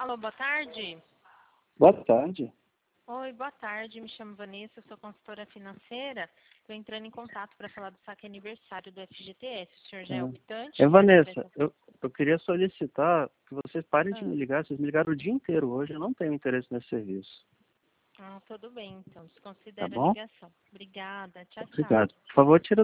Alô, boa tarde. Boa tarde. Oi, boa tarde. Me chamo Vanessa, sou consultora financeira. Estou entrando em contato para falar do saque aniversário do FGTS. O senhor já é optante? Vanessa, eu queria solicitar que vocês parem de me ligar. Vocês me ligaram o dia inteiro hoje. Eu não tenho interesse nesse serviço. Tudo bem, então. Tá Desconsidera a bom? ligação. Obrigada. Tchau, tchau. Obrigado. Por favor, tira